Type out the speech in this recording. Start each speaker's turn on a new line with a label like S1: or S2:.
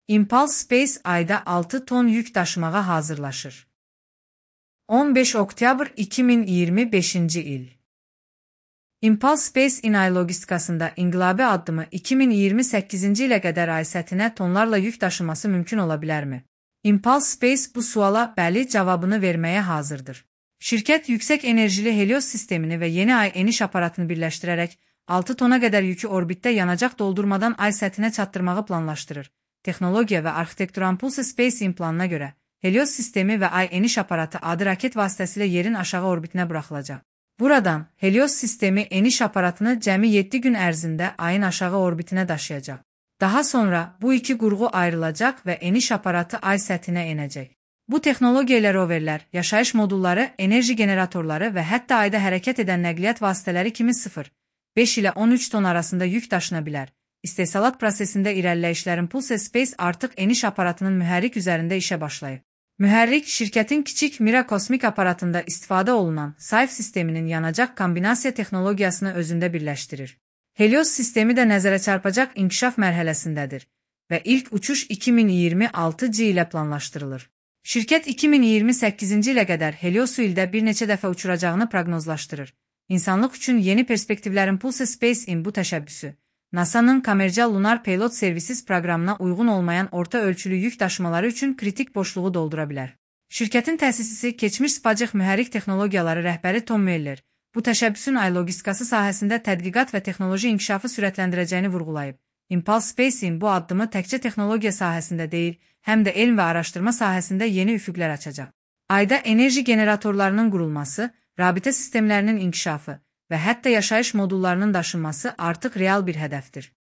S1: Impulse Space ayda 6 ton yük daşımağa hazırlaşır. 15 oktyabr 2025 il. Impulse Space İnay logistikasında inqilabi addımı 2028-ci ilə qədər ay səthinə tonlarla yük daşıması mümkün ola bilərmi? Impulse Space bu suala bəli cavabını verməyə hazırdır. Şirkət yüksək enerjili Helios sistemini və yeni ay eniş aparatını birləşdirərək 6 tona qədər yükü orbitdə yanacaq doldurmadan ay səthinə çatdırmağı planlaşdırır. Texnologiya və arxitektur Impulse Space planına görə Helios sistemi və ay eniş aparatı adi raket vasitəsilə yerin aşağı orbitinə buraxılacaq. Buradan Helios sistemi eniş aparatını cəmi 7 gün ərzində ayın aşağı orbitinə daşıyacaq. Daha sonra bu iki qurğu ayrılacaq və eniş aparatı ay səthinə enəcək. Bu texnologiya ilə roverlər, yaşayış modulları, enerji generatorları və hətta ayda hərəkət edən nəqliyyat vasitələri kimi 0,5 ilə 13 ton arasında yük daşına bilər. İstehsalat prosesində irəliləyişlərin Impulse Space artıq eniş aparatının mühərrik üzərində işə başlayıb. Mühərrik, şirkətin kiçik Mira kosmik aparatında istifadə olunan SAIF sisteminin yanacaq kombinasiya texnologiyasını özündə birləşdirir. Helios sistemi də nəzərə çarpacaq inkişaf mərhələsindədir və ilk uçuş 2026-cı ilə planlaşdırılır. Şirkət 2028-ci ilə qədər Heliosu ildə bir neçə dəfə uçuracağını proqnozlaşdırır. İnsanlıq üçün yeni perspektivlərin Impulse Space-in bu təşəbbüsü, NASA'nın Commercial Lunar Payload Services proqramına uyğun olmayan orta ölçülü yük daşımaları üçün kritik boşluğu doldura bilər. Şirkətin təsisçisi, keçmiş Spacek mühərrik texnologiyaları rəhbəri Tom Mueller, bu təşəbbüsün ay logistikası sahəsində tədqiqat və texnoloji inkişafı sürətləndirəcəyini vurğulayıb. Impulse Space-in bu addımı təkcə texnologiya sahəsində deyil, həm də elm və araşdırma sahəsində yeni üfüqlər açacaq. Ayda enerji generatorlarının qurulması, rabitə sistemlərinin inkişafı və hətta yaşayış modullarının daşınması artıq real bir hədəfdir.